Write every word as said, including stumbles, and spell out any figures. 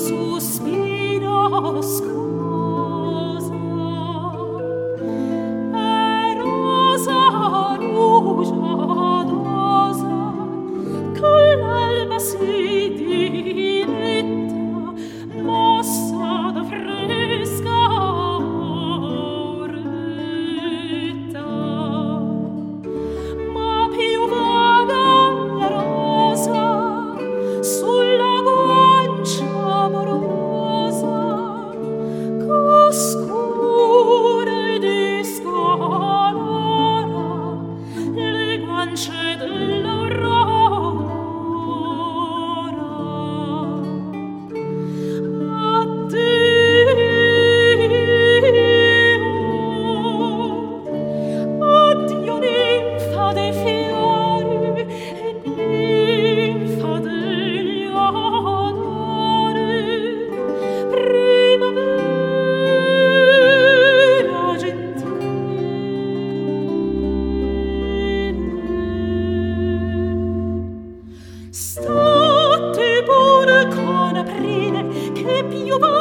sospiro scusa e rosa rugiadosa con l'alba si diletta mossa da fresca auretta ma più vaga la rosa sulla guancia amorosa c'oscura e discolora le guance dell'aurora. Addio, addio ninfa dei fiori e ninfa degli odori, primavera gentile. State pure con aprile che più